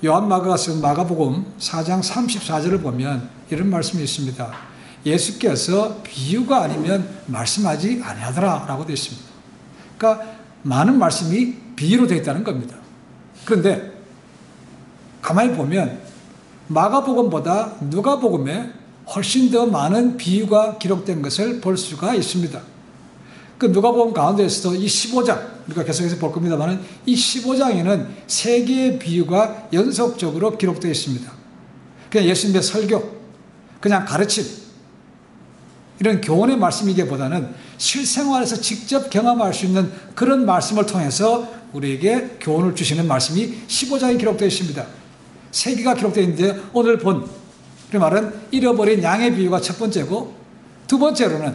요한마가가 쓴 마가복음 4장 34절을 보면 이런 말씀이 있습니다. 예수께서 비유가 아니면 말씀하지 아니하더라 라고 되어 있습니다. 그러니까 많은 말씀이 비유로 되어 있다는 겁니다. 그런데 가만히 보면 마가복음보다 누가복음에 훨씬 더 많은 비유가 기록된 것을 볼 수가 있습니다. 그 누가복음 가운데서도 이 15장, 우리가 계속해서 볼 겁니다만 이 15장에는 3개의 비유가 연속적으로 기록되어 있습니다. 그냥 예수님의 설교, 그냥 가르침, 이런 교훈의 말씀이기보다는 실생활에서 직접 경험할 수 있는 그런 말씀을 통해서 우리에게 교훈을 주시는 말씀이 15장에 기록되어 있습니다. 3개가 기록되어 있는데 오늘 본 그 말은 잃어버린 양의 비유가 첫 번째고, 두 번째로는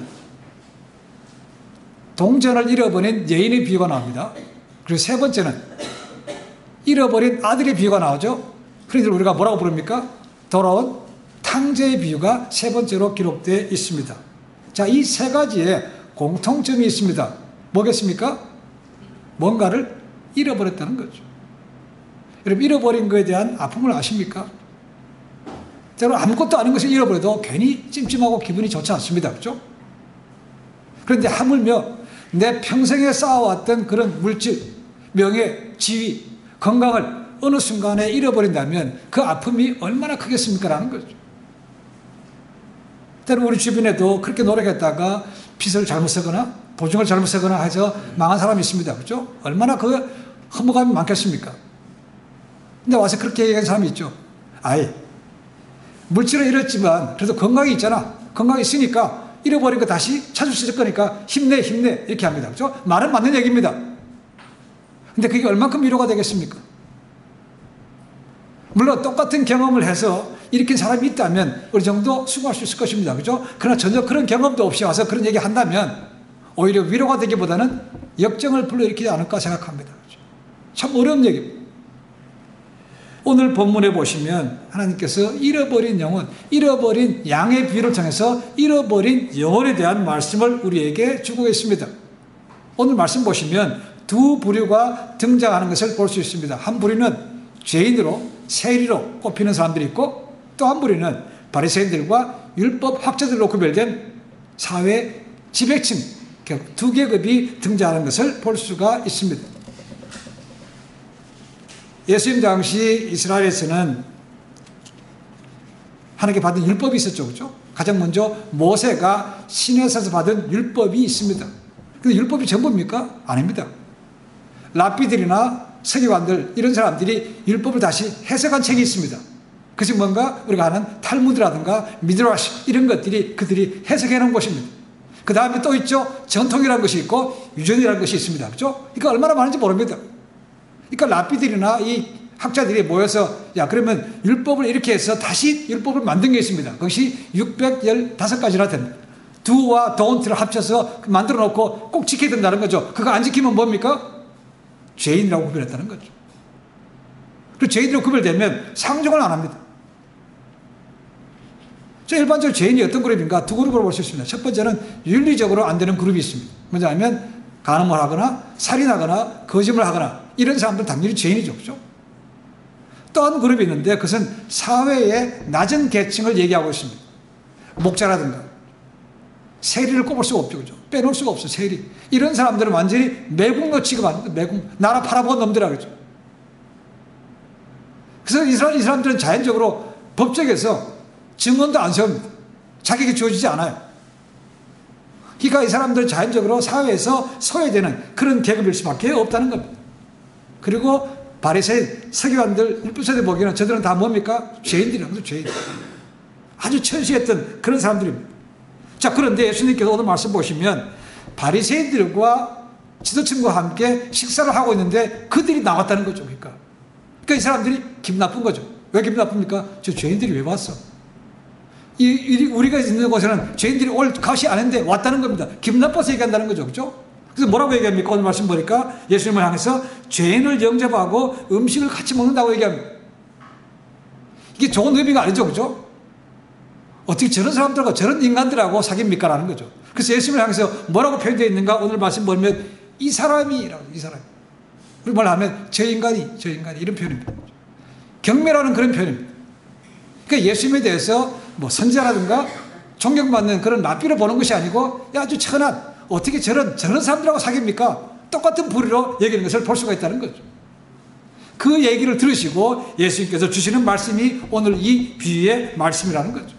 동전을 잃어버린 여인의 비유가 나옵니다. 그리고 세 번째는 잃어버린 아들의 비유가 나오죠. 그런데 우리가 뭐라고 부릅니까? 돌아온 탕자의 비유가 세 번째로 기록되어 있습니다. 자, 이 세 가지에 공통점이 있습니다. 뭐겠습니까? 뭔가를 잃어버렸다는 거죠. 여러분, 잃어버린 것에 대한 아픔을 아십니까? 때로 아무것도 아닌 것을 잃어버려도 괜히 찜찜하고 기분이 좋지 않습니다. 그렇죠? 그런데 하물며 내 평생에 쌓아왔던 그런 물질, 명예, 지위, 건강을 어느 순간에 잃어버린다면 그 아픔이 얼마나 크겠습니까? 라는 거죠. 때로 우리 주변에도 그렇게 노력했다가 빚을 잘못 쓰거나 보증을 잘못 쓰거나 해서 망한 사람이 있습니다. 그렇죠? 얼마나 그 허무감이 많겠습니까? 근데 와서 그렇게 얘기하는 사람이 있죠. 아이, 물질을 잃었지만 그래도 건강이 있잖아. 건강이 있으니까 잃어버린 거 다시 찾을 수 있을 거니까 힘내, 힘내. 이렇게 합니다. 그렇죠? 말은 맞는 얘기입니다. 근데 그게 얼만큼 위로가 되겠습니까? 물론 똑같은 경험을 해서 일으킨 사람이 있다면 어느 정도 수긍할 수 있을 것입니다. 그렇죠? 그러나 전혀 그런 경험도 없이 와서 그런 얘기 한다면 오히려 위로가 되기보다는 역정을 불러일으키지 않을까 생각합니다. 그렇죠? 참 어려운 얘기입니다. 오늘 본문에 보시면 하나님께서 잃어버린 영혼, 잃어버린 양의 비유를 통해서 잃어버린 영혼에 대한 말씀을 우리에게 주고 계십니다. 오늘 말씀 보시면 두 부류가 등장하는 것을 볼 수 있습니다. 한 부류는 죄인으로, 세리로 꼽히는 사람들이 있고, 또 한 부류는 바리새인들과 율법 학자들로 구별된 사회 지배층, 두 계급이 등장하는 것을 볼 수가 있습니다. 예수님 당시 이스라엘에서는 하나님께 받은 율법이 있었죠. 그렇죠? 가장 먼저 모세가 시내에서 받은 율법이 있습니다. 근데 율법이 전부입니까? 아닙니다. 랍비들이나 서기관들 이런 사람들이 율법을 다시 해석한 책이 있습니다. 그것이 뭔가 우리가 아는 탈무드라든가 미드라시 이런 것들이 그들이 해석해 놓은 것입니다. 그 다음에 또 있죠. 전통이라는 것이 있고 유전이라는 것이 있습니다. 그렇죠? 그러니까 얼마나 많은지 모릅니다. 그러니까 랍비들이나 이 학자들이 모여서 야 그러면 율법을 이렇게 해서 다시 율법을 만든 게 있습니다. 그것이 615가지나 됩니다. do와 don't를 합쳐서 만들어 놓고 꼭 지켜야 된다는 거죠. 그거 안 지키면 뭡니까? 죄인이라고 구별했다는 거죠. 그리고 죄인으로 구별되면 상종을 안 합니다. 일반적으로 죄인이 어떤 그룹인가? 두 그룹으로 볼 수 있습니다. 첫 번째는 윤리적으로 안 되는 그룹이 있습니다. 먼저 하면 간음을 하거나 살인하거나 거짓을 하거나 이런 사람들은 당연히 죄인이죠. 그렇죠? 또 한 그룹이 있는데 그것은 사회의 낮은 계층을 얘기하고 있습니다. 목자라든가 세리를 꼽을 수가 없죠. 그렇죠? 빼놓을 수가 없어요. 세리. 이런 사람들은 완전히 매국노 취급하는 매국, 나라 팔아먹은 놈들이라고 그러죠. 그래서 이 사람들은 자연적으로 법정에서 증언도 안 세웁니다. 자격이 주어지지 않아요. 그러니까 이 사람들은 자연적으로 사회에서 소외되는 그런 계급일 수밖에 없다는 겁니다. 그리고 바리새인, 서기관들, 율법사들 보기에는 저들은 다 뭡니까? 죄인들이라는 거죠. 죄인. 아주 천시했던 그런 사람들입니다. 자, 그런데 예수님께서 오늘 말씀 보시면 바리새인들과 지도층과 함께 식사를 하고 있는데 그들이 나왔다는 거죠. 그러니까 이 사람들이 기분 나쁜 거죠. 왜 기분 나쁩니까? 저 죄인들이 왜 왔어? 우리가 있는 곳에는 죄인들이 올 것이 아닌데 왔다는 겁니다. 기분 나빠서 얘기한다는 거죠. 그렇죠? 그래서 뭐라고 얘기합니까? 오늘 말씀 보니까 예수님을 향해서 죄인을 영접하고 음식을 같이 먹는다고 얘기합니다. 이게 좋은 의미가 아니죠. 그렇죠? 어떻게 저런 사람들과 저런 인간들하고 사깁니까? 라는 거죠. 그래서 예수님을 향해서 뭐라고 표현되어 있는가? 오늘 말씀 보면 이 사람이라고, 이 사람. 우리 말 하면 저 인간이 이런 표현입니다. 경멸하는 그런 표현입니다. 그러니까 예수님에 대해서 뭐 선지자라든가 존경받는 그런 랍비로 보는 것이 아니고 야, 아주 천한, 어떻게 저런 사람들하고 사귀입니까? 똑같은 부류로 여기는 것을 볼 수가 있다는 거죠. 그 얘기를 들으시고 예수님께서 주시는 말씀이 오늘 이 비유의 말씀이라는 거죠.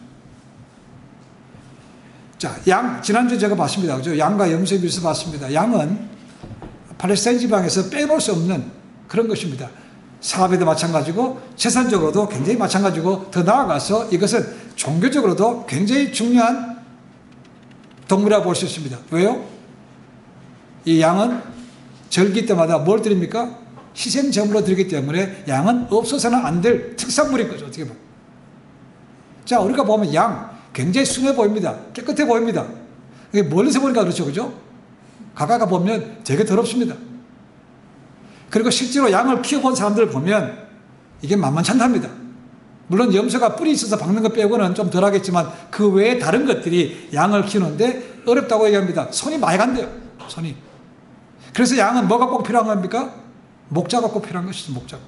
자, 양, 지난주에 제가 봤습니다. 그죠? 양과 염소의 비유에서 봤습니다. 양은 팔레스타인 지방에서 빼놓을 수 없는 그런 것입니다. 사업에도 마찬가지고 재산적으로도 굉장히 마찬가지고 더 나아가서 이것은 종교적으로도 굉장히 중요한 동물이라고 볼 수 있습니다. 왜요? 이 양은 절기 때마다 뭘 드립니까? 희생제물로 드리기 때문에 양은 없어서는 안 될 특산물인 거죠. 어떻게 보면. 자, 우리가 보면 양 굉장히 순해 보입니다. 깨끗해 보입니다. 멀리서 보니까 그렇죠. 그죠? 가까이 보면 되게 더럽습니다. 그리고 실제로 양을 키워본 사람들을 보면 이게 만만치 않답니다. 물론 염소가 뿔이 있어서 박는 것 빼고는 좀 덜 하겠지만 그 외에 다른 것들이 양을 키우는데 어렵다고 얘기합니다. 손이 많이 간대요. 손이. 그래서 양은 뭐가 꼭 필요한 겁니까? 목자가 꼭 필요한 것이죠. 목자가.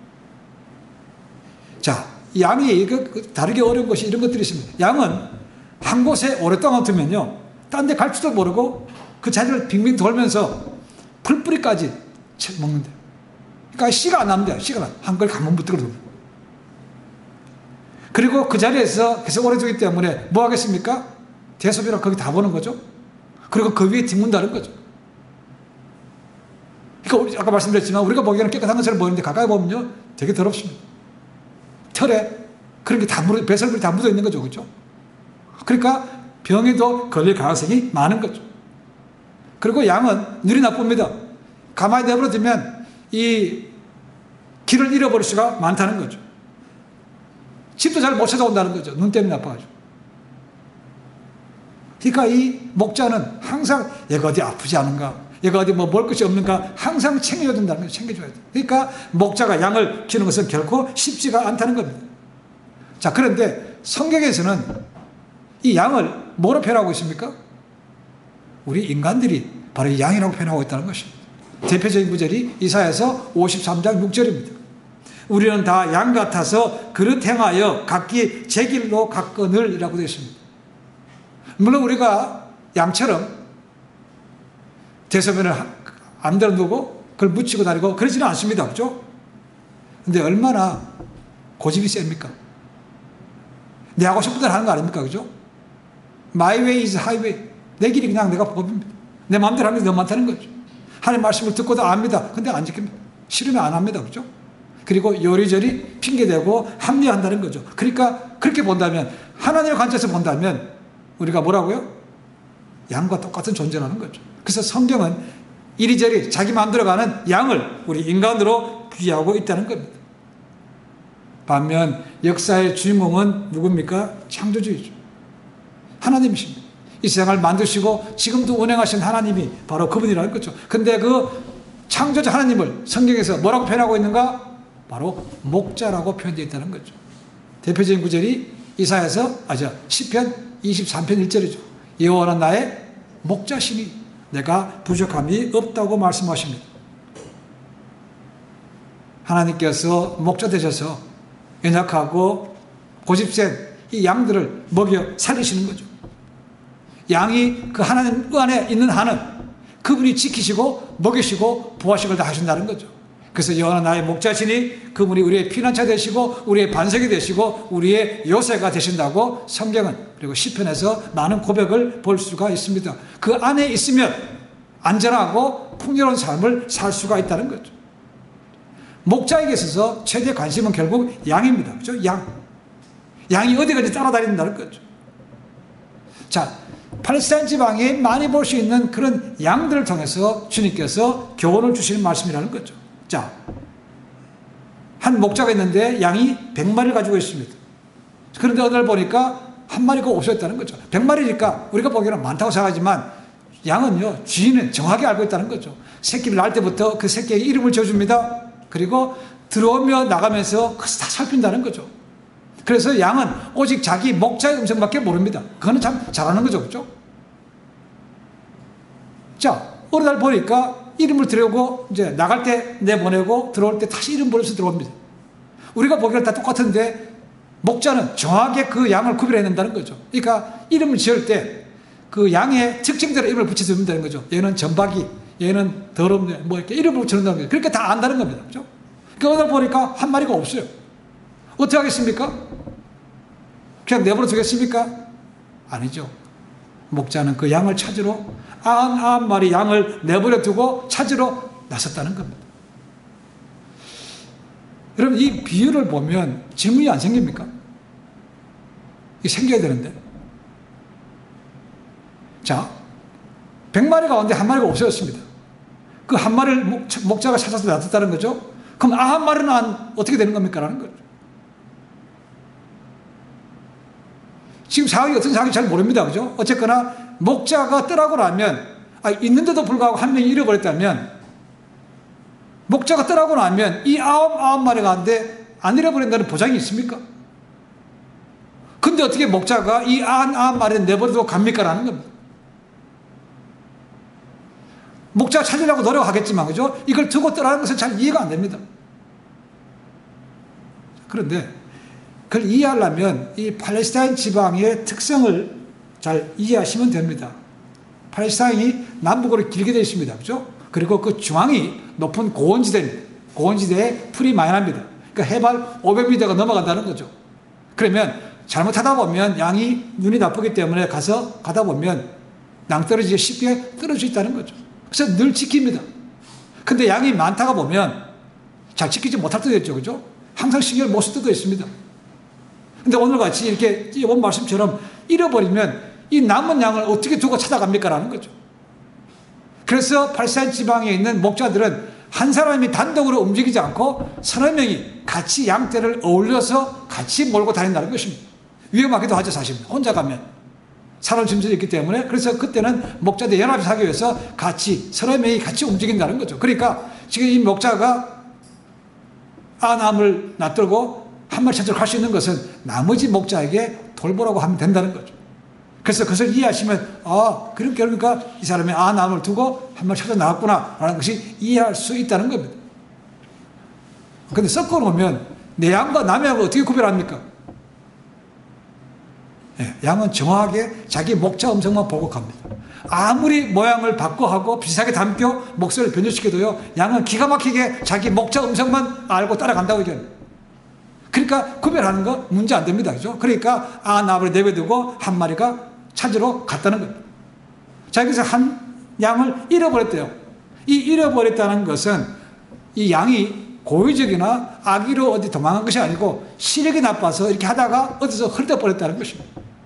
자, 양이 다르게 어려운 것이 이런 것들이 있습니다. 양은 한 곳에 오랫동안 두면요, 딴 데 갈 줄도 모르고 그 자리를 빙빙 돌면서 풀뿌리까지 먹는데, 그러니까 씨가 안 납니다. 씨가 나. 한걸 가만 붙들거든요. 그리고 그 자리에서 계속 오래 두기 때문에 뭐 하겠습니까? 대소변을 거기 다 보는 거죠. 그리고 그 위에 뒹군다는 거죠. 그러니까 아까 말씀드렸지만 우리가 보기에는 깨끗한 것처럼 보이는데 가까이 보면요, 되게 더럽습니다. 털에 그런 게 다 배설물이 다 묻어 있는 거죠. 그렇죠? 그러니까 병에도 걸릴 가능성이 많은 거죠. 그리고 양은 눈이 나쁩니다. 가만히 내버려 두면 이 길을 잃어버릴 수가 많다는 거죠. 집도 잘 못 찾아온다는 거죠. 눈 때문에 나빠가지고. 그러니까 이 목자는 항상 얘가 어디 아프지 않은가, 얘가 어디 뭐 먹을 것이 없는가 항상 챙겨줘야 된다는 거죠. 챙겨줘야 돼. 그러니까 목자가 양을 키우는 것은 결코 쉽지가 않다는 겁니다. 자, 그런데 성경에서는 이 양을 뭐로 표현하고 있습니까? 우리 인간들이 바로 이 양이라고 표현하고 있다는 것입니다. 대표적인 구절이 이사야서 53장 6절입니다. 우리는 다 양 같아서 그릇 행하여 각기 제 길로 갔거늘 이라고 되어 있습니다. 물론 우리가 양처럼 대소변을 안대로 두고 그걸 묻히고 다니고 그러지는 않습니다. 그렇죠? 근데 얼마나 고집이 셉니까? 내 하고 싶은 대로 하는 거 아닙니까? 그죠? My way is highway. 내 길이 그냥 내가 법입니다. 내 마음대로 하는 게 너무 많다는 거죠. 하나님 말씀을 듣고도 압니다. 근데 안 지킵니다. 싫으면 안 합니다. 그죠? 그리고 요리조리 핑계대고 합리화한다는 거죠. 그러니까 그렇게 본다면, 하나님의 관점에서 본다면 우리가 뭐라고요? 양과 똑같은 존재라는 거죠. 그래서 성경은 이리저리 자기 마음대로 가는 양을 우리 인간으로 비유하고 있다는 겁니다. 반면 역사의 주인공은 누굽니까? 창조주이죠. 하나님이십니다. 이 세상을 만드시고 지금도 운행하신 하나님이 바로 그분이라는 거죠. 근데 그 창조자 하나님을 성경에서 뭐라고 표현하고 있는가? 바로 목자라고 표현되어 있다는 거죠. 대표적인 구절이 시편 23편 1절이죠. 여호와는 나의 목자시니 내가 부족함이 없다고 말씀하십니다. 하나님께서 목자 되셔서 연약하고 고집센 이 양들을 먹여 살리시는 거죠. 양이 그 하나님 안에 있는 한은 그분이 지키시고 먹이시고 보호하시고 다 하신다는 거죠. 그래서 여호와는 나의 목자시니 그분이 우리의 피난처 되시고 우리의 반석이 되시고 우리의 요새가 되신다고 성경은, 그리고 시편에서 많은 고백을 볼 수가 있습니다. 그 안에 있으면 안전하고 풍요로운 삶을 살 수가 있다는 거죠. 목자에게 있어서 최대 관심은 결국 양입니다. 그렇죠? 양이 어디까지 따라다닌다는 거죠. 자, 팔레스타인 지방에 많이 볼 수 있는 그런 양들을 통해서 주님께서 교훈을 주시는 말씀이라는 거죠. 자, 한 목자가 있는데 양이 100마리를 가지고 있습니다. 그런데 어느 날 보니까 한 마리가 없어졌다는 거죠. 100마리니까 우리가 보기에는 많다고 생각하지만 양은요, 주인은 정확히 알고 있다는 거죠. 새끼를 낳을 때부터 그 새끼에게 이름을 지어줍니다. 그리고 들어오며 나가면서 그것을 다 살핀다는 거죠. 그래서 양은 오직 자기 목자의 음성밖에 모릅니다. 그거는 참 잘하는 거죠. 그렇죠? 자, 어느 날 보니까 이름을 들여오고 이제 나갈 때 내보내고 들어올 때 다시 이름 부르면서 들어옵니다. 우리가 보기에는 다 똑같은데 목자는 정확하게 그 양을 구별해낸다는 거죠. 그러니까 이름을 지을 때 그 양의 특징대로 이름을 붙여주면 되는 거죠. 얘는 전박이, 얘는 더럽네, 뭐 이렇게 이름을 붙여놓는다는 거죠. 그렇게 다 안다는 겁니다. 그죠? 그러니까 오늘 보니까 한 마리가 없어요. 어떻게 하겠습니까? 그냥 내버려 두겠습니까? 아니죠. 목자는 그 양을 찾으러 99마리 양을 내버려 두고 찾으러 나섰다는 겁니다. 여러분, 이 비유를 보면 질문이 안 생깁니까? 이게 생겨야 되는데. 자, 100마리 가운데 한 마리가 없어졌습니다. 그 한 마리를 목자가 찾아서 놔뒀다는 거죠. 그럼 90마리는 어떻게 되는 겁니까? 라는 거죠. 지금 상황이 어떤 상황인지 잘 모릅니다. 그죠? 어쨌거나 목자가 떠나고 나면, 있는데도 불구하고 한 명이 잃어버렸다면, 목자가 떠나고 나면 이 99마리 가운데 안 잃어버린다는 보장이 있습니까? 근데 어떻게 목자가 이 99마리를 내버려두고 갑니까? 라는 겁니다. 목자가 찾으려고 노력하겠지만, 그죠? 이걸 두고 떠나는 것은 잘 이해가 안 됩니다. 그런데 그걸 이해하려면 이 팔레스타인 지방의 특성을 잘 이해하시면 됩니다. 팔레스타인이 남북으로 길게 되어 있습니다. 그죠? 그리고 그 중앙이 높은 고원지대입니다. 고원지대에 풀이 많이 납니다. 그러니까 해발 500m가 넘어간다는 거죠. 그러면 잘못하다 보면 양이 눈이 나쁘기 때문에 가다 보면 낭떠러지에 쉽게 떨어질 수 있다는 거죠. 그래서 늘 지킵니다. 근데 양이 많다가 보면 잘 지키지 못할 때도 있죠. 그죠? 항상 신경을 못 쓸 때도 있습니다. 근데 오늘 같이 이렇게 이번 말씀처럼 잃어버리면 이 남은 양을 어떻게 두고 찾아갑니까? 라는 거죠. 그래서 팔레스타인 지방에 있는 목자들은 한 사람이 단독으로 움직이지 않고 서너 명이 같이 양떼를 어울려서 같이 몰고 다닌다는 것입니다. 위험하기도 하죠, 사실. 혼자 가면. 사람 짐승이 있기 때문에. 그래서 그때는 목자들 연합해서 하기 위해서 서너 명이 같이 움직인다는 거죠. 그러니까 지금 이 목자가 안암을 놔두고 한 마리 찾으러 갈 수 있는 것은 나머지 목자에게 돌보라고 하면 된다는 거죠. 그래서 그것을 이해하시면, 그러니까 이 사람이 안암을 두고 한 마리 찾아 나갔구나 라는 것이 이해할 수 있다는 겁니다. 근데 섞어 놓으면 내 양과 남의 양을 어떻게 구별합니까? 양은 정확하게 자기 목자 음성만 보고 갑니다. 아무리 모양을 바꿔하고 비슷하게 담겨 목소리를 변조시켜도요, 양은 기가 막히게 자기 목자 음성만 알고 따라간다고 얘기합니다. 그러니까 구별하는 거 문제 안 됩니다. 그죠? 그러니까 나를 내버려두고 한 마리가 찾으러 갔다는 겁니다. 자, 여기서 한 양을 잃어버렸대요. 이 잃어버렸다는 것은 이 양이 고의적이나 악의로 어디 도망간 것이 아니고 시력이 나빠서 이렇게 하다가 어디서 흘려버렸다는 것입니다.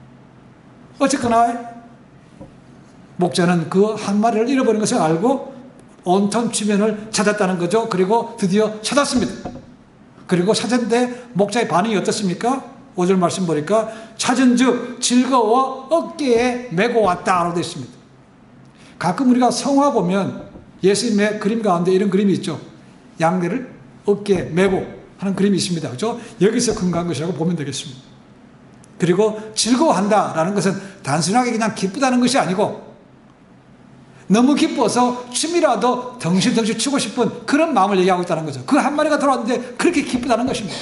어쨌거나 목자는 그 한 마리를 잃어버린 것을 알고 온통 주변을 찾았다는 거죠. 그리고 드디어 찾았습니다. 그리고 찾았는데 목자의 반응이 어떻습니까? 5절 말씀 보니까 찾은즉 즐거워 어깨에 메고 왔다라고 되어 있습니다. 가끔 우리가 성화 보면 예수님의 그림 가운데 이런 그림이 있죠. 양떼를 어깨에 메고 하는 그림이 있습니다. 그렇죠? 여기서 근거한 것이라고 보면 되겠습니다. 그리고 즐거워한다라는 것은 단순하게 그냥 기쁘다는 것이 아니고 너무 기뻐서 춤이라도 덩실덩실 추고 싶은 그런 마음을 얘기하고 있다는 거죠. 그 한 마리가 돌아왔는데 그렇게 기쁘다는 것입니다.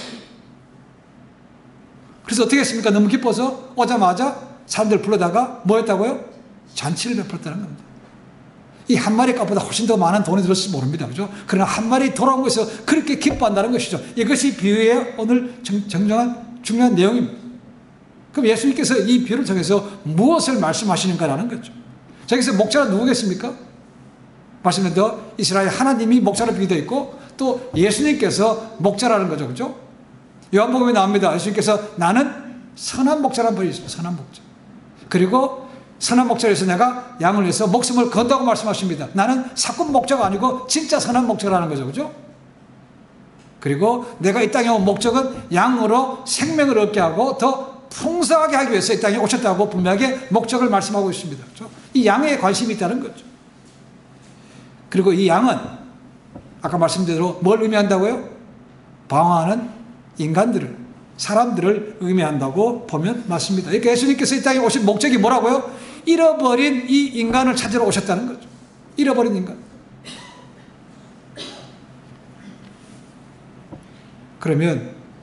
그래서 어떻게 했습니까? 너무 기뻐서 오자마자 사람들 불러다가 뭐 했다고요? 잔치를 베풀었다는 겁니다. 이 한 마리 값보다 훨씬 더 많은 돈이 들었을지 모릅니다. 그죠? 그러나 한 마리 돌아온 것에서 그렇게 기뻐한다는 것이죠. 이것이 비유의 오늘 정정한 중요한 내용입니다. 그럼 예수님께서 이 비유를 통해서 무엇을 말씀하시는가라는 거죠. 자, 여기서 목자가 누구겠습니까? 말씀드린 이스라엘 하나님이 목자로 비유되어 있고 또 예수님께서 목자라는 거죠. 그죠? 요한복음에 나옵니다. 예수님께서 나는 선한 목자라는 분이 있습니다. 선한 목자. 그리고 선한 목자에서 내가 양을 위해서 목숨을 건다고 말씀하십니다. 나는 사꾼 목자가 아니고 진짜 선한 목자라는 거죠. 그죠? 그리고 내가 이 땅에 온 목적은 양으로 생명을 얻게 하고 더 풍성하게 하기 위해서 이 땅에 오셨다고 분명하게 목적을 말씀하고 있습니다. 그렇죠? 이 양에 관심이 있다는 거죠. 그리고 이 양은 아까 말씀드린 대로 뭘 의미한다고요? 방황하는 인간들을, 사람들을 의미한다고 보면 맞습니다. 그러니까 예수님께서 이 땅에 오신 목적이 뭐라고요? 잃어버린 이 인간을 찾으러 오셨다는 거죠. 잃어버린 인간. 그러면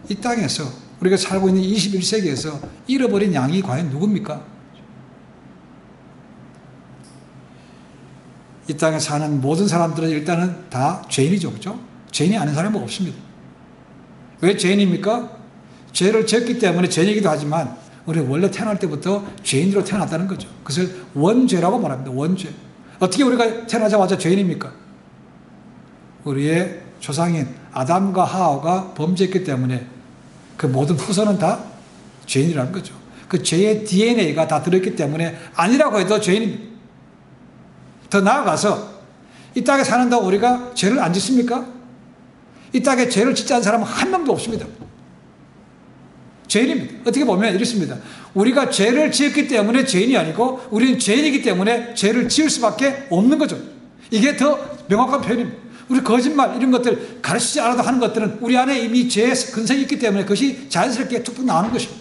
이 땅에서 우리가 살고 있는 21세기에서 잃어버린 양이 과연 누굽니까? 이 땅에 사는 모든 사람들은 일단은 다 죄인이죠. 그죠? 죄인이 아닌 사람은 없습니다. 왜 죄인입니까? 죄를 지었기 때문에 죄인이기도 하지만 우리는 원래 태어날 때부터 죄인으로 태어났다는 거죠. 그것을 원죄라고 말합니다. 원죄. 어떻게 우리가 태어나자마자 죄인입니까? 우리의 조상인 아담과 하와가 범죄했기 때문에 그 모든 후손은 다 죄인이라는 거죠. 그 죄의 DNA가 다 들어있기 때문에 아니라고 해도 죄인입니다. 더 나아가서 이 땅에 사는 동안 우리가 죄를 안 짓습니까? 이 땅에 죄를 짓지 않은 사람은 한 명도 없습니다. 죄인입니다. 어떻게 보면 이렇습니다. 우리가 죄를 지었기 때문에 죄인이 아니고 우리는 죄인이기 때문에 죄를 지을 수밖에 없는 거죠. 이게 더 명확한 표현입니다. 우리 거짓말 이런 것들 가르치지 않아도 하는 것들은 우리 안에 이미 죄의 근성이 있기 때문에 그것이 자연스럽게 툭툭 나오는 것입니다.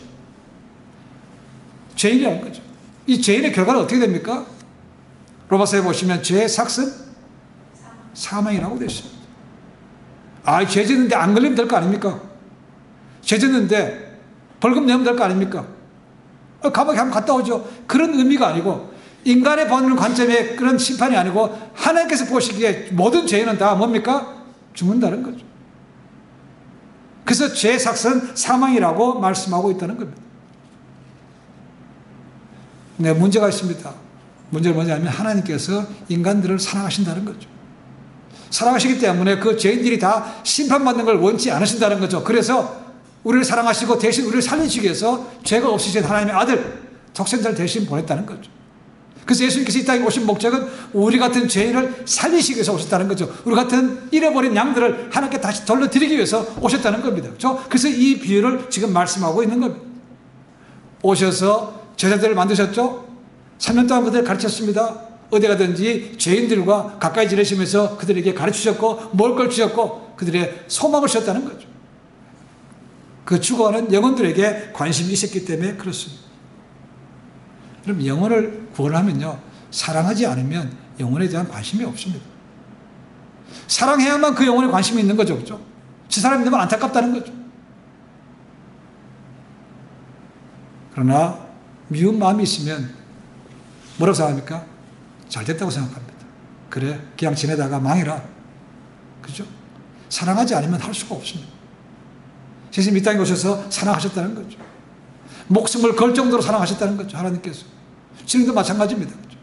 죄인이라는 거죠. 이 죄인의 결과는 어떻게 됩니까? 로마서에 보시면 죄의 삭은 사망이라고 되어 있습니다. 아, 죄 짓는데 안 걸리면 될 거 아닙니까? 죄 짓는데 벌금 내면 될 거 아닙니까? 감옥에 한번 갔다 오죠. 그런 의미가 아니고 인간의 보는 관점의 그런 심판이 아니고 하나님께서 보시기에 모든 죄인은 다 뭡니까? 죽는다는 거죠. 그래서 죄의 삭은 사망이라고 말씀하고 있다는 겁니다. 네, 문제가 있습니다. 문제는 뭐냐면 하나님께서 인간들을 사랑하신다는 거죠. 사랑하시기 때문에 그 죄인들이 다 심판받는 걸 원치 않으신다는 거죠. 그래서 우리를 사랑하시고 대신 우리를 살리시기 위해서 죄가 없으신 하나님의 아들 독생자를 대신 보냈다는 거죠. 그래서 예수님께서 이 땅에 오신 목적은 우리 같은 죄인을 살리시기 위해서 오셨다는 거죠. 우리 같은 잃어버린 양들을 하나님께 다시 돌려드리기 위해서 오셨다는 겁니다. 그렇죠? 그래서 이 비유를 지금 말씀하고 있는 겁니다. 오셔서 제자들을 만드셨죠? 3년 동안 그들을 가르쳤습니다. 어디 가든지 죄인들과 가까이 지내시면서 그들에게 가르치셨고 먹을 걸 주셨고 그들의 소망을 주셨다는 거죠. 그 죽어가는 영혼들에게 관심이 있었기 때문에 그렇습니다. 그럼 영혼을 구원하면요, 사랑하지 않으면 영혼에 대한 관심이 없습니다. 사랑해야만 그 영혼에 관심이 있는 거죠. 그렇죠? 저 사람이 너무 안타깝다는 거죠. 그러나 미운 마음이 있으면 뭐라고 생각합니까? 잘 됐다고 생각합니다. 그래, 그냥 지내다가 망해라. 그죠? 사랑하지 않으면 할 수가 없습니다. 예수님 이 땅에 오셔서 사랑하셨다는 거죠. 목숨을 걸 정도로 사랑하셨다는 거죠. 하나님께서. 지금도 마찬가지입니다. 그죠?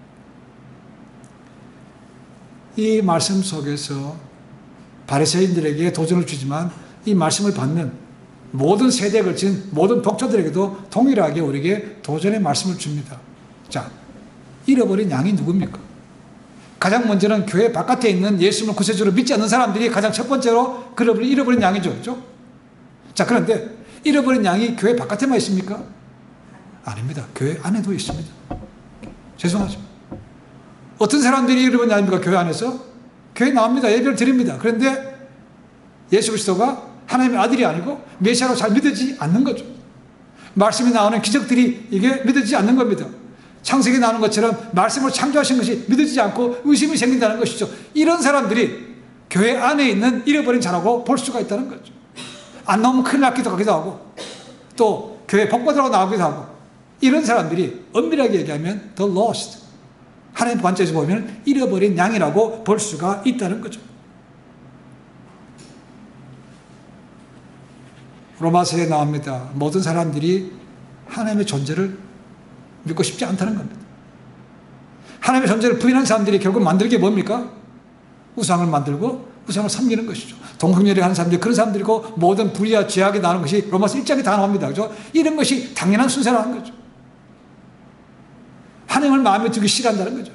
이 말씀 속에서 바리새인들에게 도전을 주지만 이 말씀을 받는 모든 세대에 걸친 모든 독자들에게도 동일하게 우리에게 도전의 말씀을 줍니다. 자, 잃어버린 양이 누굽니까? 가장 먼저는 교회 바깥에 있는 예수님을 구세주로 믿지 않는 사람들이 가장 첫 번째로 잃어버린 양이죠. 그렇죠? 자, 그런데 잃어버린 양이 교회 바깥에만 있습니까? 아닙니다. 교회 안에도 있습니다. 죄송하죠. 어떤 사람들이 잃어버린 양입니까? 교회 안에서? 교회 나옵니다. 예배를 드립니다. 그런데 예수 그리스도가 하나님의 아들이 아니고 메시아로 잘 믿어지지 않는 거죠. 말씀이 나오는 기적들이 이게 믿어지지 않는 겁니다. 창세기 나오는 것처럼 말씀을 창조하신 것이 믿어지지 않고 의심이 생긴다는 것이죠. 이런 사람들이 교회 안에 있는 잃어버린 자라고 볼 수가 있다는 거죠. 안 나오면 큰일 났기도 하기도 하고 또 교회 복받으라고 나오기도 하고 이런 사람들이 엄밀하게 얘기하면 the lost, 하나님 관점에서 보면 잃어버린 양이라고 볼 수가 있다는 거죠. 로마서에 나옵니다. 모든 사람들이 하나님의 존재를 믿고 싶지 않다는 겁니다. 하나님의 존재를 부인한 사람들이 결국 만들게 게 뭡니까? 우상을 만들고 우상을 섬기는 것이죠. 동성연애 하는 사람들이 그런 사람들이고 모든 불의와 죄악이 나오는 것이 로마서 1장에 다 나옵니다. 그죠? 이런 것이 당연한 순서라는 거죠. 하나님을 마음에 두기 싫어한다는 거죠.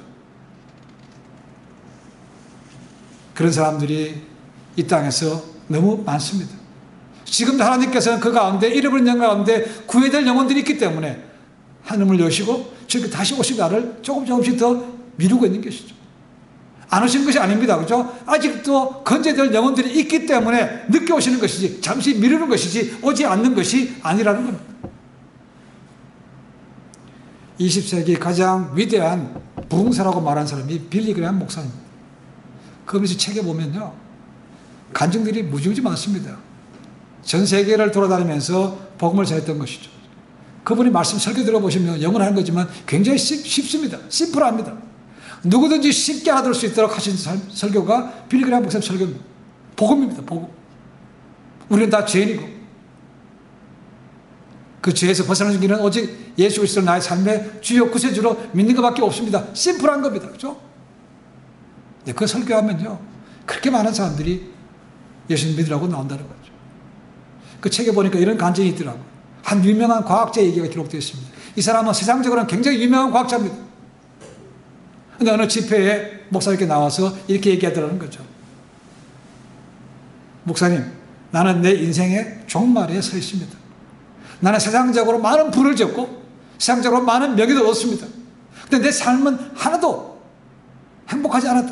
그런 사람들이 이 땅에서 너무 많습니다. 지금도 하나님께서는 그 가운데 잃어버린 영 가운데 구해될 영혼들이 있기 때문에 하늘을 여시고 저렇게 다시 오실 날을 조금씩 더 미루고 있는 것이죠. 안 오시는 것이 아닙니다. 그죠? 아직도 건재될 영혼들이 있기 때문에 늦게 오시는 것이지 잠시 미루는 것이지 오지 않는 것이 아니라는 겁니다. 20세기 가장 위대한 부흥사라고 말한 사람이 빌리 그레이엄 목사입니다. 그러면서 책에 보면요, 간증들이 무지무지 많습니다. 전 세계를 돌아다니면서 복음을 전했던 것이죠. 그분이 말씀 설교 들어보시면 영어는 하는 거지만 굉장히 쉽습니다. 심플합니다. 누구든지 쉽게 알아들을 수 있도록 하신 설교가 빌리그레이엄 목사님 설교입니다. 복음입니다. 복음. 우리는 다 죄인이고 그 죄에서 벗어나는 길은 오직 예수 그리스도 나의 삶의 주요 구세주로 믿는 것밖에 없습니다. 심플한 겁니다. 그렇죠? 네, 그 설교하면요 그렇게 많은 사람들이 예수님 믿으라고 나온다는 거죠. 그 책에 보니까 이런 간증이 있더라고요. 한 유명한 과학자 얘기가 기록되어 있습니다. 이 사람은 세상적으로는 굉장히 유명한 과학자입니다. 그런데 어느 집회에 목사님께 나와서 이렇게 얘기하더라는 거죠. 목사님, 나는 내 인생의 종말에 서 있습니다. 나는 세상적으로 많은 부를 졌고 세상적으로 많은 명예도 얻었습니다. 그런데 내 삶은 하나도 행복하지 않았다.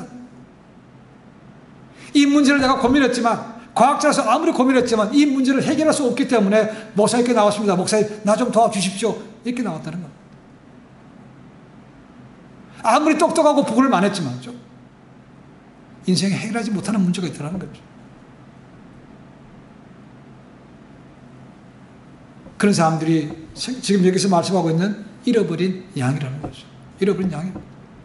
이 문제를 내가 고민했지만 과학자로서 아무리 고민했지만 이 문제를 해결할 수 없기 때문에 목사님께 나왔습니다. 목사님, 나 좀 도와주십시오. 이렇게 나왔다는 겁니다. 아무리 똑똑하고 부를 많았지만 인생에 해결하지 못하는 문제가 있다는 거죠. 그런 사람들이 지금 여기서 말씀하고 있는 잃어버린 양이라는 거죠. 잃어버린 양입니다.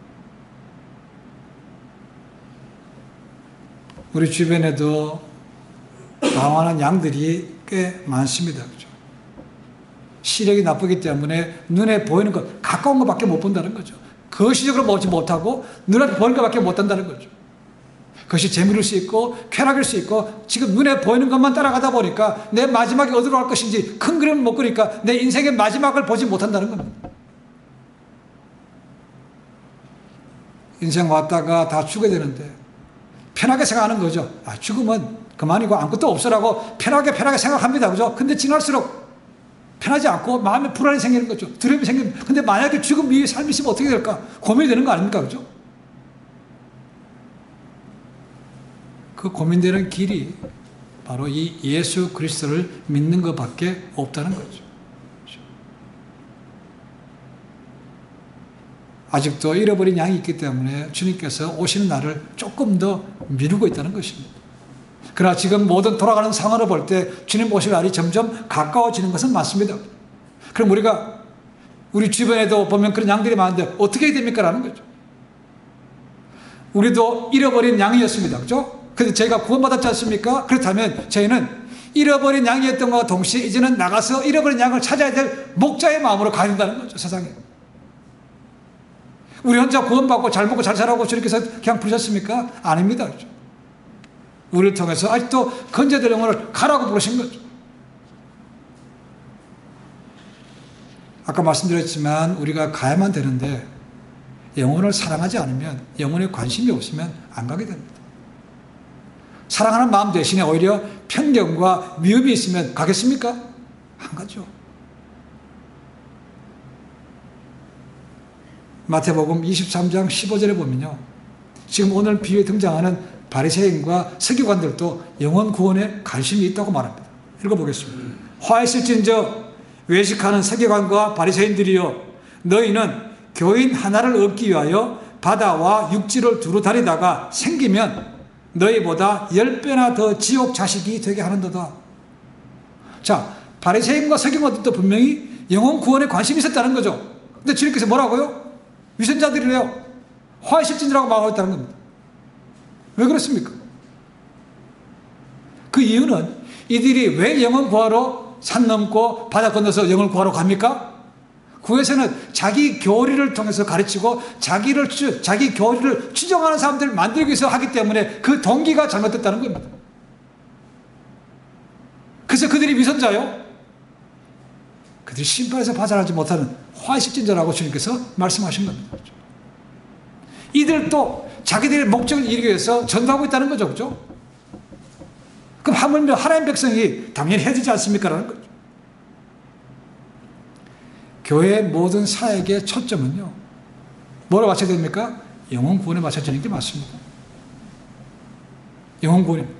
우리 주변에도 방황하는 양들이 꽤 많습니다. 그죠? 시력이 나쁘기 때문에 눈에 보이는 것, 가까운 것밖에 못 본다는 거죠. 거시적으로 보지 못하고 눈에 보이는 것밖에 못 한다는 거죠. 그것이 재미일 수 있고 쾌락일 수 있고 지금 눈에 보이는 것만 따라가다 보니까 내 마지막이 어디로 갈 것인지 큰 그림을 못 그리니까 내 인생의 마지막을 보지 못한다는 겁니다. 인생 왔다가 다 죽어야 되는데 편하게 생각하는 거죠. 아, 죽으면 그만이고 아무것도 없어라고 편하게 생각합니다. 그죠? 근데 지날수록 편하지 않고 마음에 불안이 생기는 거죠. 두려움이 생깁니다. 근데 만약에 죽음 이후에 삶이 있으면 어떻게 될까? 고민이 되는 거 아닙니까? 그죠? 그 고민되는 길이 바로 이 예수 그리스도를 믿는 것밖에 없다는 거죠. 아직도 잃어버린 양이 있기 때문에 주님께서 오시는 날을 조금 더 미루고 있다는 것입니다. 그러나 지금 모든 돌아가는 상황을 볼 때 주님 오실 날이 점점 가까워지는 것은 맞습니다. 그럼 우리 주변에도 보면 그런 양들이 많은데 어떻게 해야 됩니까? 라는 거죠. 우리도 잃어버린 양이었습니다. 그렇죠? 그런데 저희가 구원받았지 않습니까? 그렇다면 저희는 잃어버린 양이었던 것과 동시에 이제는 나가서 잃어버린 양을 찾아야 될 목자의 마음으로 가야 된다는 거죠. 세상에. 우리 혼자 구원받고 잘 먹고 잘 살라고 주님께서 그냥 부르셨습니까? 아닙니다. 그렇죠? 우리를 통해서 아직도 건져될 영혼을 가라고 부르신 거죠. 아까 말씀드렸지만 우리가 가야만 되는데 영혼을 사랑하지 않으면, 영혼에 관심이 없으면 안 가게 됩니다. 사랑하는 마음 대신에 오히려 편견과 미움이 있으면 가겠습니까? 안 가죠. 마태복음 23장 15절에 보면요, 지금 오늘 비유에 등장하는 바리새인과 서기관들도 영혼 구원에 관심이 있다고 말합니다. 읽어보겠습니다. 화이실진저 외식하는 서기관과 바리새인들이여, 너희는 교인 하나를 얻기 위하여 바다와 육지를 두루 다니다가 생기면 너희보다 10배나 더 지옥 자식이 되게 하는도다. 자, 바리새인과 서기관들도 분명히 영혼 구원에 관심이 있었다는 거죠. 근데 주님께서 뭐라고요? 위선자들이래요. 화이실진이라고 말하고 있다는 겁니다. 왜 그렇습니까? 그 이유는 이들이 왜 영혼 구하러 산 넘고 바다 건너서 영혼을 구하러 갑니까? 그에서는 자기 교리를 통해서 가르치고 자기 교리를 추정하는 사람들을 만들기 위해서 하기 때문에 그 동기가 잘못됐다는 겁니다. 그래서 그들이 위선자요, 그들이 심판에서 파산하지 못하는 화이실진자라고 주님께서 말씀하신 겁니다. 이들도 자기들의 목적을 이루기 위해서 전도하고 있다는 거죠. 그렇죠? 그럼 하물며 하나님 백성이 당연히 해야 되지 않습니까? 라는 거죠. 교회의 모든 사역의 초점은요, 뭐로 맞춰야 됩니까? 영혼 구원에 맞춰지는 게 맞습니다. 영혼 구원입니다.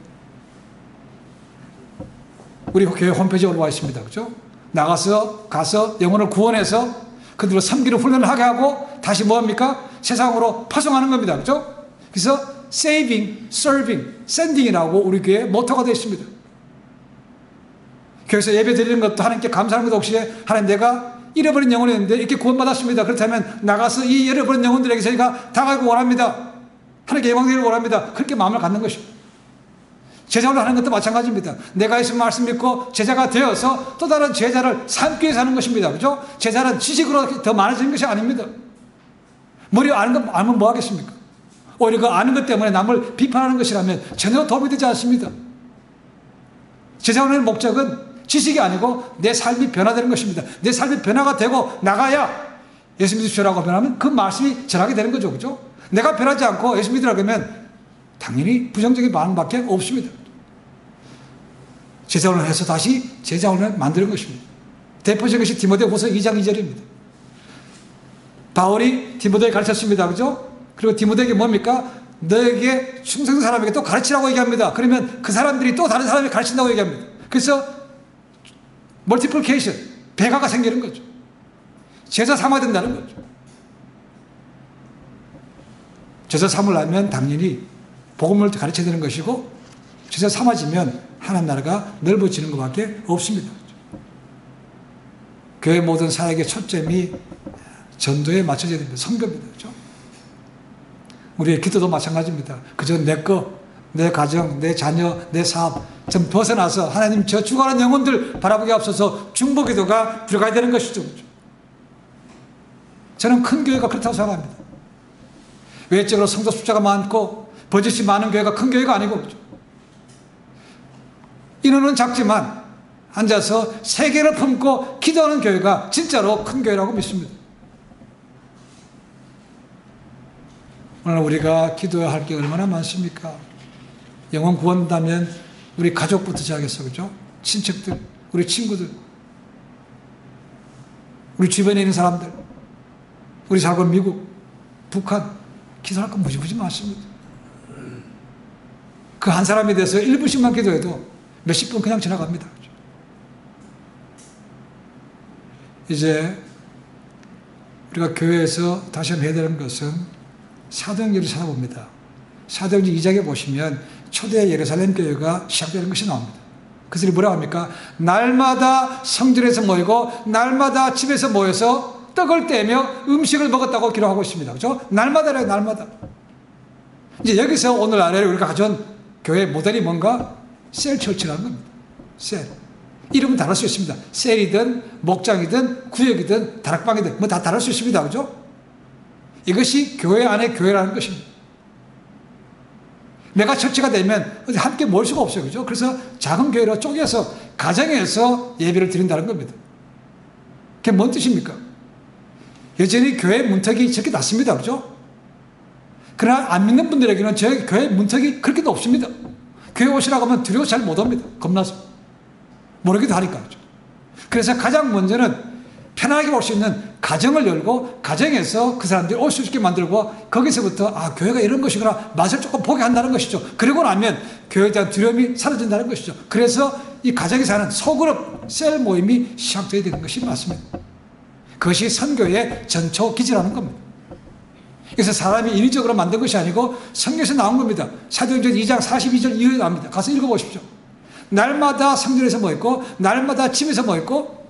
우리 교회 홈페이지에 올라와 있습니다. 그렇죠? 가서 영혼을 구원해서 그들을 섬기는 훈련을 하게 하고 다시 뭐합니까? 세상으로 파송하는 겁니다. 그렇죠? 그래서 saving, serving, sending이라고 우리 교회에 모토가 되어 있습니다. 교회에서 예배 드리는 것도 하나님께 감사하는 것도 혹시 하나님 내가 잃어버린 영혼이 있는데 이렇게 구원받았습니다. 그렇다면 나가서 이 잃어버린 영혼들에게 저희가 다가가기 원합니다. 하나님께 영광 드리기 원합니다. 그렇게 마음을 갖는 것입니다. 제자로 하는 것도 마찬가지입니다. 내가 예수님 말씀 믿고 제자가 되어서 또 다른 제자를 삼기 위해서 하는 것입니다. 그죠? 제자는 지식으로 더 많아지는 것이 아닙니다. 머리 아는 것 알면 뭐 하겠습니까? 오히려 그 아는 것 때문에 남을 비판하는 것이라면 전혀 도움이 되지 않습니다. 제자원의 목적은 지식이 아니고 내 삶이 변화되는 것입니다. 내 삶이 변화가 되고 나가야 예수 믿으시라고 변하면 그 말씀이 전하게 되는 거죠. 그죠? 내가 변하지 않고 예수 믿으라고 하면 당연히 부정적인 반응밖에 없습니다. 제자원을 해서 다시 제자원을 만드는 것입니다. 대표적인 것이 디모데후서 2장 2절입니다. 바울이 디모데에게 가르쳤습니다. 그죠? 그리고 디모데에게 뭡니까? 너에게 충성된 사람에게 또 가르치라고 얘기합니다. 그러면 그 사람들이 또 다른 사람에게 가르친다고 얘기합니다. 그래서 멀티플리케이션, 배가가 생기는 거죠. 제자 삼아야 된다는 거죠. 제자 삼으려면 당연히 복음을 가르쳐야 되는 것이고 제자 삼아지면 하나님 나라가 넓어지는 것밖에 없습니다. 교회 모든 사역의 초점이 전도에 맞춰져야 됩니다. 선교입니다. 그렇죠? 우리의 기도도 마찬가지입니다. 그저 내 거, 내 가정, 내 자녀, 내 사업 좀 벗어나서 하나님 저 죽어가는 영혼들 바라보게 앞서서 중보기도가 들어가야 되는 것이죠. 그렇죠? 저는 큰 교회가 그렇다고 생각합니다. 외적으로 성도 숫자가 많고 버짓이 많은 교회가 큰 교회가 아니고 그렇죠? 인원은 작지만 앉아서 세계를 품고 기도하는 교회가 진짜로 큰 교회라고 믿습니다. 오늘 우리가 기도해야 할 게 얼마나 많습니까? 영혼 구원한다면 우리 가족부터 시작했어. 그죠? 친척들, 우리 친구들, 우리 주변에 있는 사람들, 우리 살고 있는 미국, 북한, 기도할 거 무지무지 많습니다. 그 한 사람에 대해서 1분씩만 기도해도 몇십 분 그냥 지나갑니다. 이제 우리가 교회에서 다시 한번 해야 되는 것은 사도행전을 찾아봅니다. 사도행전 2장에 보시면 초대 예루살렘 교회가 시작되는 것이 나옵니다. 그들이 뭐라고 합니까? 날마다 성전에서 모이고 날마다 집에서 모여서 떡을 떼며 음식을 먹었다고 기록하고 있습니다. 그렇죠? 날마다래요. 날마다. 이제 여기서 오늘 아래로 우리가 가져온 교회 모델이 뭔가? 셀처치라는 겁니다. 셀. 이름은 다를 수 있습니다. 셀이든 목장이든 구역이든 다락방이든 뭐 다 다를 수 있습니다. 그죠? 이것이 교회 안에 교회라는 것입니다. 내가 처치가 되면 함께 모일 수가 없어요. 그죠? 그래서 작은 교회로 쪼개서 가정에서 예배를 드린다는 겁니다. 그게 뭔 뜻입니까? 여전히 교회 문턱이 저렇게 낮습니다. 그죠? 그러나 안 믿는 분들에게는 저희 교회 문턱이 그렇게 높습니다. 교회 오시라고 하면 두려워 잘 못 옵니다. 겁나서. 모르기도 하니까. 그렇죠? 그래서 가장 먼저는 편하게 올 수 있는 가정을 열고 가정에서 그 사람들이 올 수 있게 만들고 거기서부터 아 교회가 이런 것이구나 맛을 조금 보게 한다는 것이죠. 그러고 나면 교회에 대한 두려움이 사라진다는 것이죠. 그래서 이 가정에서 하는 소그룹 셀 모임이 시작되어야 되는 것이 맞습니다. 그것이 선교의 전초 기지라는 겁니다. 그래서 사람이 인위적으로 만든 것이 아니고 성경에서 나온 겁니다. 사도행전 2장 42절 이후에 나옵니다. 가서 읽어보십시오. 날마다 성전에서 모였고 날마다 집에서 모였고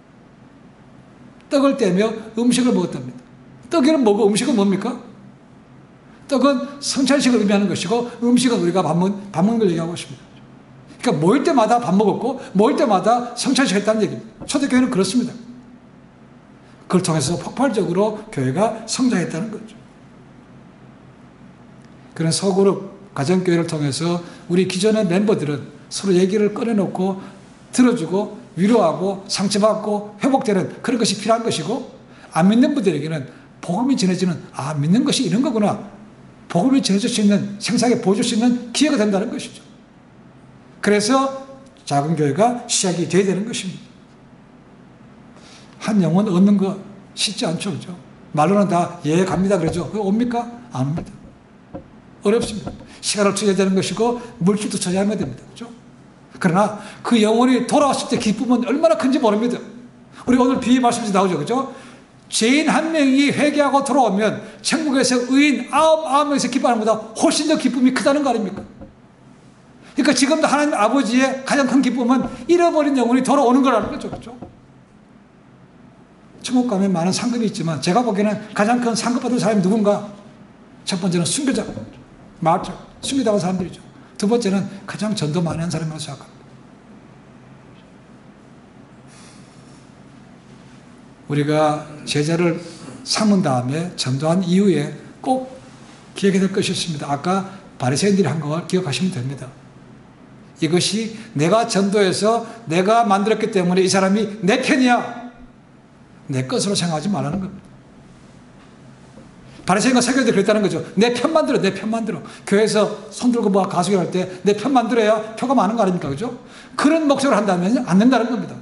떡을 떼며 음식을 먹었답니다. 떡에는 뭐고 음식은 뭡니까? 떡은 성찬식을 의미하는 것이고 음식은 우리가 밥 먹는 걸 얘기하고 있습니다. 그러니까 모일 때마다 밥 먹었고 모일 때마다 성찬식 했다는 얘기입니다. 초대교회는 그렇습니다. 그걸 통해서 폭발적으로 교회가 성장했다는 거죠. 그런 소그룹 가정교회를 통해서 우리 기존의 멤버들은 서로 얘기를 꺼내놓고 들어주고 위로하고 상처받고 회복되는 그런 것이 필요한 것이고 안 믿는 분들에게는 복음이 전해지는 아 믿는 것이 이런 거구나 복음이 전해질 수 있는 생사에 보여줄 수 있는 기회가 된다는 것이죠. 그래서 작은 교회가 시작이 돼야 되는 것입니다. 한 영혼 얻는 거 쉽지 않죠. 그렇죠? 말로는 다 예 갑니다 그러죠. 그거 옵니까? 안 옵니다. 어렵습니다. 시간을 투자해야 되는 것이고 물질도 투자하면 됩니다. 그렇죠? 그러나 그 영혼이 돌아왔을 때 기쁨은 얼마나 큰지 모릅니다. 우리 오늘 비유 말씀에서 나오죠. 그죠? 죄인 한 명이 회개하고 돌아오면 천국에서 의인 99명에서 기뻐하는 것보다 훨씬 더 기쁨이 크다는 거 아닙니까? 그러니까 지금도 하나님 아버지의 가장 큰 기쁨은 잃어버린 영혼이 돌아오는 거라는 거죠. 그렇죠? 천국 가면 많은 상급이 있지만 제가 보기에는 가장 큰 상급받은 사람이 누군가? 첫 번째는 순교자, 맞죠? 순교당한 사람들이죠. 두 번째는 가장 전도 많이 한 사람이라고 생각합니다. 우리가 제자를 삼은 다음에 전도한 이후에 꼭 기억해야 될 것이 있습니다. 아까 바리새인들이 한 걸 기억하시면 됩니다. 이것이 내가 전도해서 내가 만들었기 때문에 이 사람이 내 편이야, 내 것으로 생각하지 말라는 겁니다. 바리새인과 세교들이 그랬다는 거죠. 내 편 만들어, 내 편 만들어. 교회에서 손 들고 뭐 가수기 할 때 내 편 만들어야 표가 많은 거 아닙니까? 그죠? 그런 목적으로 한다면 안 된다는 겁니다.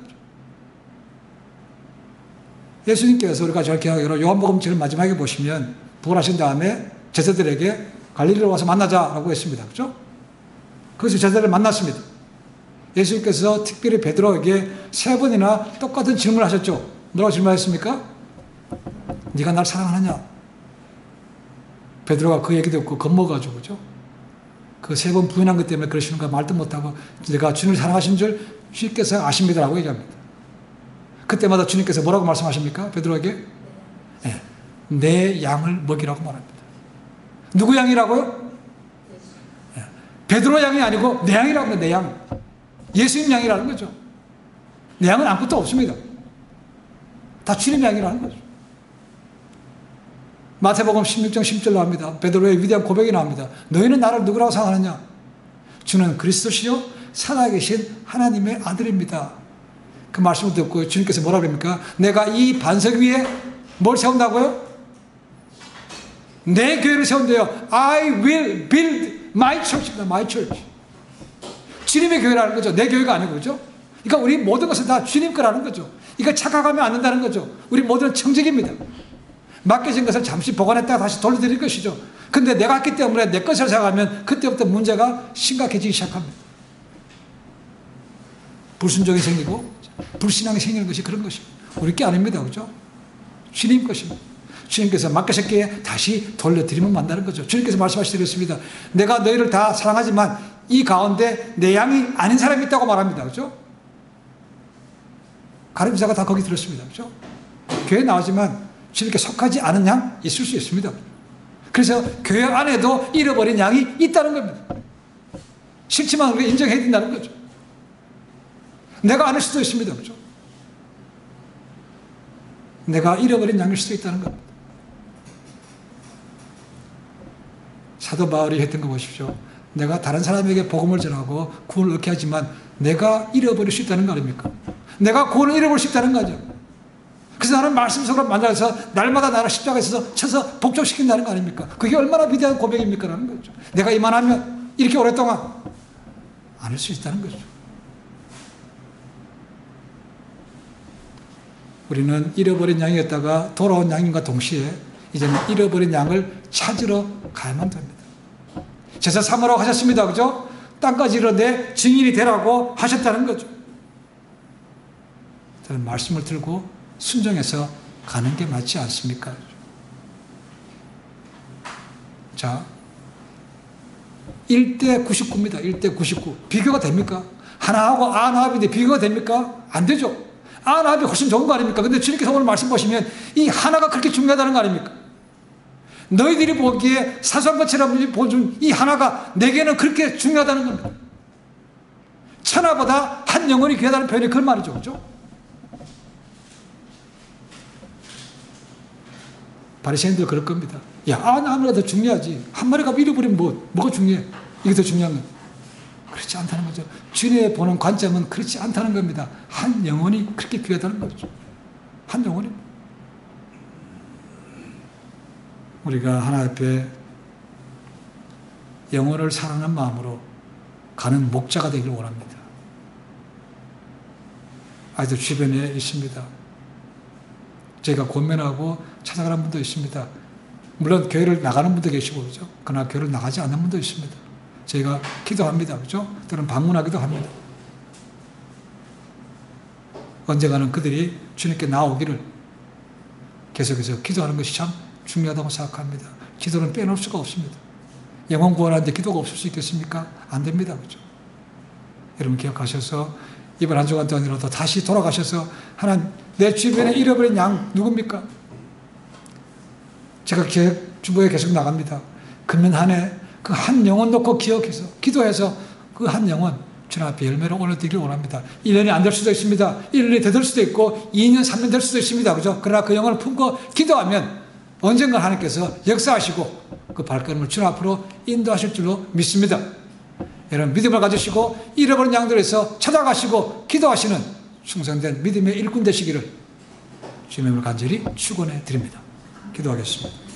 예수님께서 우리가 잘 기억하기로 요한복음 제일 마지막에 보시면 부활하신 다음에 제자들에게 갈릴리로 와서 만나자라고 했습니다. 그죠? 그래서 제자들을 만났습니다. 예수님께서 특별히 베드로에게 3번이나 똑같은 질문을 하셨죠. 뭐라고 질문하셨습니까? 네가 날 사랑하느냐? 베드로가 그 얘기 듣고 겁먹어가지고, 그죠? 그 3번 부인한 것 때문에 그러시는가 말도 못하고 내가 주님을 사랑하신 줄 주님께서 아십니다라고 얘기합니다. 그때마다 주님께서 뭐라고 말씀하십니까? 베드로에게? 네, 내 양을 먹이라고 말합니다. 누구 양이라고요? 네, 베드로 양이 아니고 내 양이라고 합니다. 내 양. 예수님 양이라는 거죠. 내 양은 아무것도 없습니다. 다 주님 양이라는 거죠. 마태복음 16장 10절로 합니다. 베드로의 위대한 고백이 나옵니다. 너희는 나를 누구라고 생각하느냐? 주는 그리스도시요 살아계신 하나님의 아들입니다. 그 말씀을 듣고 주님께서 뭐라 그럽니까? 내가 이 반석 위에 뭘 세운다고요? 내 교회를 세운대요. I will build my church입니다. My church. 주님의 교회라는 거죠. 내 교회가 아니고, 그죠? 그러니까 우리 모든 것은 다 주님 거라는 거죠. 이거 착각하면 안 된다는 거죠. 우리 모두는 청직입니다. 맡겨진 것을 잠시 보관했다가 다시 돌려드릴 것이죠. 근데 내가 했기 때문에 내 것을 생각하면 그때부터 문제가 심각해지기 시작합니다. 불순종이 생기고 불신앙이 생기는 것이 그런 것입니다. 우리 게 아닙니다. 그죠? 주님 것입니다. 주님께서 맡기셨기에 다시 돌려드리면 만나는 거죠. 주님께서 말씀하시겠습니다. 내가 너희를 다 사랑하지만 이 가운데 내 양이 아닌 사람이 있다고 말합니다. 그죠? 가르비사가 다 거기 들었습니다. 그죠? 교회 나오지만 주님께 속하지 않은 양 있을 수 있습니다. 그래서 교회 안에도 잃어버린 양이 있다는 겁니다. 싫지만 우리가 인정해야 된다는 거죠. 내가 아닐 수도 있습니다. 그죠? 내가 잃어버린 양일 수도 있다는 겁니다. 사도 바울이 했던 거 보십시오. 내가 다른 사람에게 복음을 전하고 구원을 얻게 하지만 내가 잃어버릴 수 있다는 거 아닙니까? 내가 구원을 잃어버릴 수 있다는 거죠. 그래서 나는 말씀 속으로 만나서 날마다 나를 십자가에 있어서 쳐서 복종시킨다는 거 아닙니까? 그게 얼마나 위대한 고백입니까? 라는 거죠. 내가 이만하면 이렇게 오랫동안 안 할 수 있다는 거죠. 우리는 잃어버린 양이었다가 돌아온 양인과 동시에 이제는 잃어버린 양을 찾으러 가야만 됩니다. 제사 삼으라고 하셨습니다. 그죠? 땅까지 이르되 증인이 되라고 하셨다는 거죠. 저는 말씀을 들고 순종해서 가는 게 맞지 않습니까? 자, 1대 99입니다. 1대 99. 비교가 됩니까? 하나하고 아나합인데 비교가 됩니까? 안 되죠. 아나합이 훨씬 좋은 거 아닙니까? 근데 주님께서 오늘 말씀 보시면 이 하나가 그렇게 중요하다는 거 아닙니까? 너희들이 보기에 사소한 것처럼 보여준 이 하나가 내게는 그렇게 중요하다는 겁니다. 천하보다 한 영혼이 귀하다는 표현이 그런 말이죠. 그죠? 바리새인들 그럴 겁니다. 야, 하나가 더 중요하지. 한 마리가 잃어버리면 뭐가 중요해? 이게 더 중요한 거예요. 그렇지 않다는 거죠. 주님의 보는 관점은 그렇지 않다는 겁니다. 한 영혼이 그렇게 귀하다는 거죠. 한 영혼이. 우리가 하나 앞에 영혼을 사랑하는 마음으로 가는 목자가 되기를 원합니다. 아직도 주변에 있습니다. 제가 고민하고 찾아가는 분도 있습니다. 물론 교회를 나가는 분도 계시고 그렇죠. 그러나 교회를 나가지 않는 분도 있습니다. 저희가 기도합니다. 그렇죠? 또는 방문하기도 합니다. 언젠가는 그들이 주님께 나오기를 계속해서 기도하는 것이 참 중요하다고 생각합니다. 기도는 빼놓을 수가 없습니다. 영혼 구원하는데 기도가 없을 수 있겠습니까? 안 됩니다. 그렇죠? 여러분 기억하셔서 이번 한 주간 동안이라도 다시 돌아가셔서 하나님, 내 주변에 잃어버린 양 누굽니까? 제가 주보에 계속 나갑니다. 금년 한 해 그 한 영혼 놓고 기억해서 기도해서 그 한 영혼 주님 앞에 열매를 올려드리길 원합니다. 1년이 안 될 수도 있습니다. 1년이 더 될 수도 있고 2년, 3년 될 수도 있습니다. 그죠? 그러나 그 영혼을 품고 기도하면 언젠가 하나님께서 역사하시고 그 발걸음을 주님 앞으로 인도하실 줄로 믿습니다. 여러분 믿음을 가지시고 잃어버린 양들에서 찾아가시고 기도하시는 충성된 믿음의 일꾼 되시기를 주님을 간절히 축원해 드립니다. 기도하겠습니다.